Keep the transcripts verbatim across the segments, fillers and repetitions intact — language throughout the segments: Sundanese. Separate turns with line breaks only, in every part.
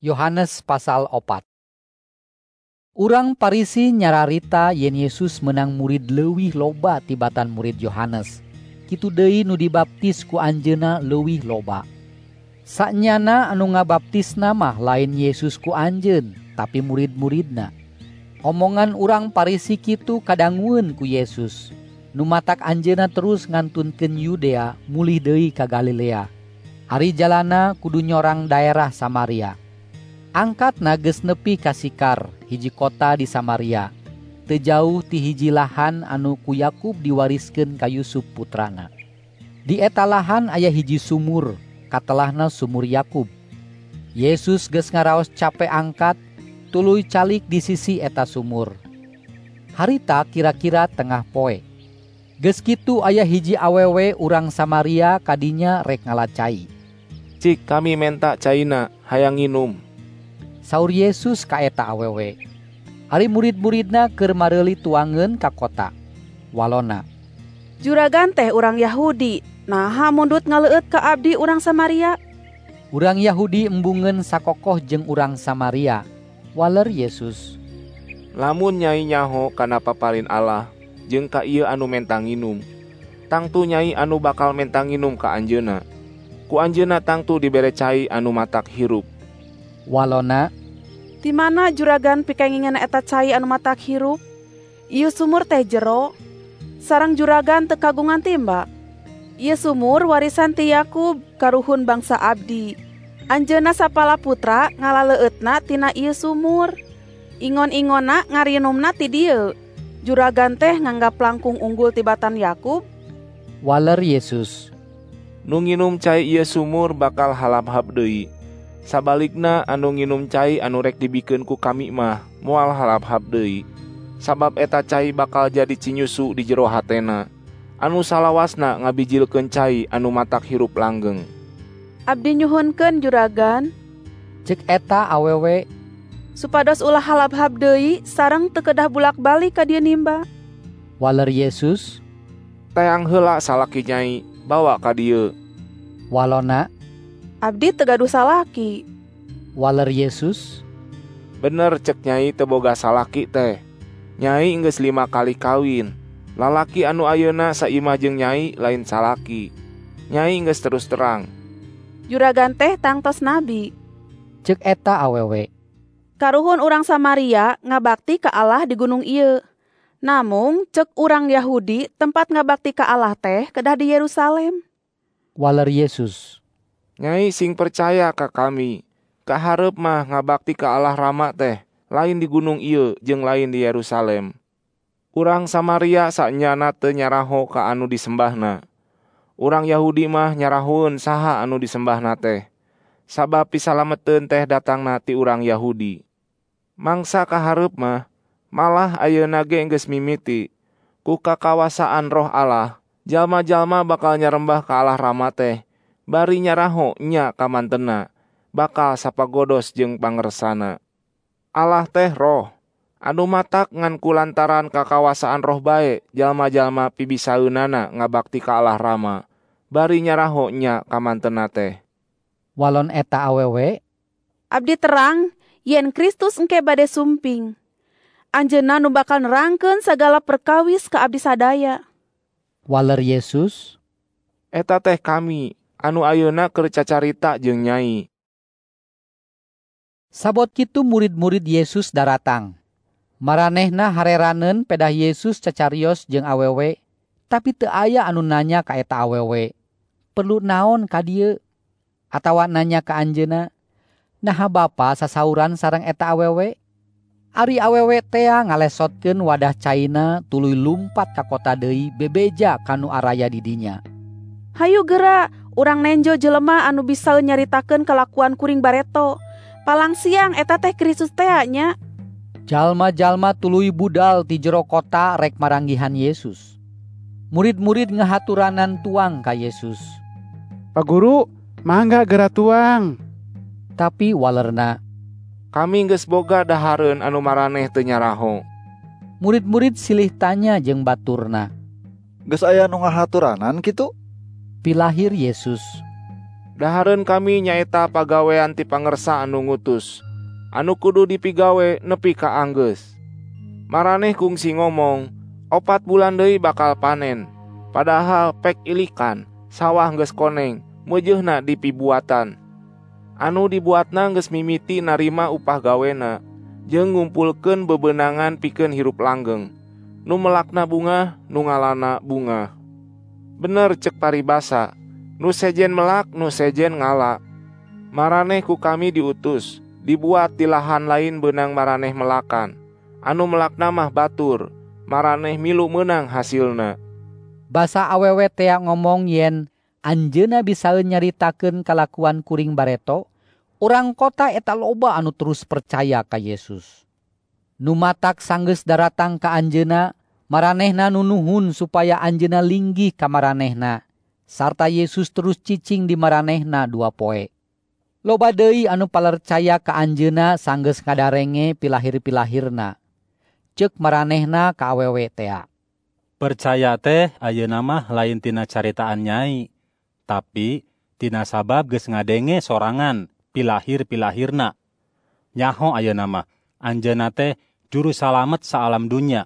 Yohanes pasal opat. Urang Parisi nyararita yen Yesus menang murid leuwih loba tibatan murid Yohanes. Kitu deui nu dibaptis ku anjeunna leuwih loba. Saknyana anu ngabaptisna mah lain Yesus ku anjeun, tapi murid-muridna. Omongan urang Parisi kitu kadangueun ku Yesus. Nu matak anjeunna terus ngantunkeun Yudea mulih deui ka Galilea. Ari jalana kudu nyorang daerah Samaria. Angkatna geus nepi ka Sikar, hiji kota di Samaria. Teu jauh ti hiji lahan anu ku Yakub diwariskeun ka Yusuf putrana. Di eta lahan aya hiji sumur, katelahna sumur Yakub. Yesus geus ngaraos cape angkat, tuluy calik di sisi eta sumur. Harita kira-kira tengah poe. Geus kitu aya hiji awewe urang Samaria kadinya rek ngalacai.
Cik kami menta caina, hayang nginum.
Saur Yesus ka eta awewe. Ari murid-muridna keur mareuli tuangeun ka kota. Walona,
Juragan teh urang Yahudi, naha mundut ngaleueut ka abdi urang Samaria?
Urang Yahudi embungeun sakokoh jeung urang Samaria. Waler Yesus,
Lamun nyai nyaho kana paparin Allah, jeung ka ieu anu menta nginum, tangtu nyai anu bakal menta nginum ka anjeunna. Ku anjeunna tangtu dibere cai anu matak hirup.
Walona,
Di mana juragan pikengingan eta cai anu matak hirup? Ieu sumur teh jero, sareng juragan teu kagungan timba. Ieu sumur warisan ti Yakub karuhun bangsa abdi. Anjeunna sapala putra ngalaleueutna tina ieu sumur. Ingon-ingonna ngarienumna ti dieu. Juragan teh nganggap langkung unggul tibatan Yakub.
waler Yesus,
Nu nginum cai ieu sumur bakal halap-hap deui. Sabalikna anu nginum cai anu rek dibikeun ku kami mah moal halap-hap deui. Sabab eta cai bakal jadi cinyusu di jero hatena. Anu salawasna ngabijilkeun cai anu matak hirup langgeng.
Abdi nyuhunkeun juragan,
cek eta awewe.
supados ulah halap-hap deui sareng teu kedah bulak-balik ka dieu nimba.
Waler Yesus,
Teang heula salaki nyai, bawa ka dieu.
walona,
Abdi teu gaduh salaki.
waler Yesus,
Bener cek nyai teu boga salaki teh. Nyai geus lima kali kawin. Lalaki anu ayeuna saimah jeung nyai lain salaki. Nyai geus terus terang.
Juragan teh tangtos nabi.
cek eta awewe.
Karuhun urang Samaria ngabakti ka Allah di gunung ieu. Namung cek urang Yahudi tempat ngabakti ka Allah teh kedah di Yerusalem.
Waler Yesus,
Nyai sing percaya ka kami. Kaharep mah ngabakti ka Allah Rama teh lain di gunung ieu jeung lain di Yerusalem. Urang Samaria saknyana teu nyaraho ka anu disembahna. Urang Yahudi mah nyarahoeun saha anu disembahna teh. Sabab pisalameteun teh datangna ti urang Yahudi. Mangsa kaharep mah malah ayeuna ge geus mimiti ku kakawasaan Roh Allah, jalma-jalma bakal nyarembah ka Allah Rama teh bari nyaraho nya ka mantenna, bakal sapagodos jeung pangersana. Allah teh Roh, anu matak ngan kulantaran kakawasaan Roh bae jalma-jalma pibisaeunana ngabakti ka Allah Rama, bari nyaraho nya ka mantenna teh.
walon eta awewe.
Abdi terang yen Kristus engke bade sumping. Anjeunna nu bakal nerangkeun sagala perkawis ka abdi sadaya.
Waler Yesus,
Eta teh kami anu ayeuna keur cacarita jeung nyai.
sabot kitu murid-murid Yesus daratang. Maranehna hareraneun pedah Yesus cacarios jeung awewe, tapi teu aya anu nanya ka eta awewe, perlu naon ka dieu? Atawa nanya ka anjeunna, naha Bapa sasauran sareng eta awewe? Ari awewe tea ngalesotkeun wadah caina tuluy lumpat ka kota deui bebeja kanu araya di dinya.
Hayu geura, urang nenjo jelema anu bisa nyaritakeun kalakuan kuring bareto. Palang siang eta teh Kristus teh nya.
Jalma-jalma tuluy budal ti jero kota rek maranggihan Yesus. Murid-murid ngahaturanan tuang ka Yesus.
Pak Guru, mangga geura tuang.
Tapi walerna,
Kami geus boga dahareun anu maraneh teu nyaraho.
murid-murid silih tanya jeung baturna.
Geus aya nu ngahaturanan kitu?
Pilahir Yesus,
Dahareun kami nyaeta pagawean ti pangersa anu ngutus, anu kudu dipigawe nepi ka anggeus. Maraneh kungsi ngomong, opat bulan deui bakal panen, padahal pek ilikan, sawah geus koneng, meujeuhna dipibuatan. Anu dibuatna geus mimiti narima upah gawena, jeung ngumpulkeun bebeunangan pikeun hirup langgeng. Nu melakna bunga, nu ngalana bunga. Bener cek paribasa, nu sejen melak, nu sejen ngala. Maraneh ku kami diutus, dibuat di lahan lain beunang maraneh melakan. Anu melakna mah batur, maraneh milu meunang hasilna.
Basa awewe tea ngomong yen anjeunna bisaeun nyaritakeun kalakuan kuring bareto, urang kota eta loba anu terus percaya ka Yesus. Nu matak sanggeus daratang ka anjeunna, maranehna nunuhun supaya anjeunna linggih ka maranehna, sarta Yesus terus cicing di maranehna dua poe. Loba deui anu palercaya ka anjeunna sanggeus ngadarenge pilahir-pilahirna. Ceuk maranehna ka awewe tea.
Percaya teh ayeuna mah lain tina caritaan nyai, tapi tina sabab geus ngadenge sorangan pilahir-pilahirna. Nyaho ayeuna mah anjeunna teh juru salamet saalam dunya.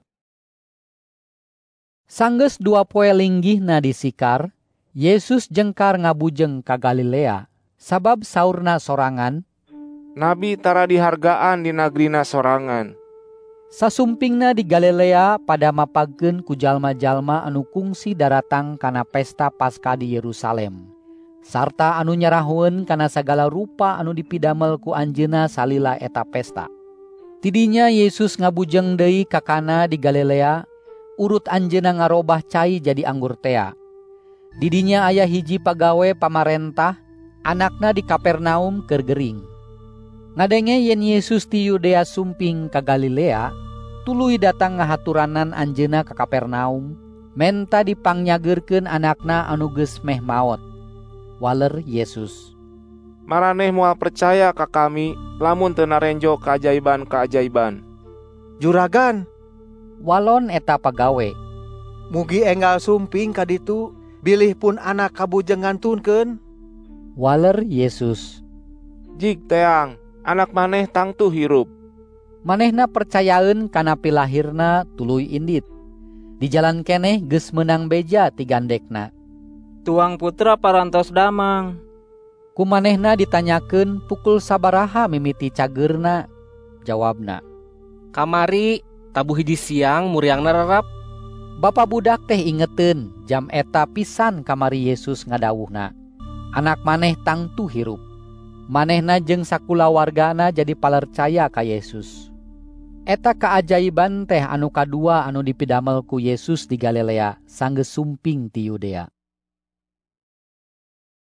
Sanggeus dua poe linggihna disikar, Yesus jengkar ngabujeng ka Galilea, sabab saurna sorangan,
Nabi tara dihargaan di nagrina sorangan.
Sasumpingna di Galilea pada mapagkeun ku jalma-jalma anu kungsi daratang kana pesta Paskah di Yerusalem, sarta anu nyarahoeun kana sagala rupa anu dipidamel ku anjeunna salila eta pesta. Tidinya Yesus ngabujeng deui ka Kana di Galilea, urut anjeunna ngarobah cai jadi anggur tea. Didinya aya hiji pagawe pamarentah, anakna di Kapernaum keur gering. Ngadenge yen Yesus ti Yudea sumping ka Galilea, tuluy datang ngahaturanan anjeunna ka Kapernaum, menta dipangnyageurkeun anakna anu geus meh maot. Waler Yesus,
Maraneh moal percaya ka kami, lamun teu narenjo kaajaiban-kaajaiban.
Juragan,
walon eta pagawe.
mugi enggal sumping ka ditu, bilih pun anak kabujengan tunkeun.
Waler Yesus,
Jig teang, anak maneh tangtu hirup.
manehna percayaeun kana pilahirna tuluy indit. Di jalan keneh geus meunang beja ti gandekna.
Tuang putra parantos damang.
Ku manehna ditanyakeun pukul sabaraha mimiti cageurna. Jawabna,
Kamari tabuh hiji siang muriangna rerap.
Bapa budak teh ingeteun jam eta pisan kamari Yesus ngadawuhna. Anak maneh tangtu hirup. Manehna jeung sakulawargana jadi palercaya ka Yesus. Eta kaajaiban teh anu kadua anu dipidamel ku Yesus di Galilea sanggeus sumping ti Yudea.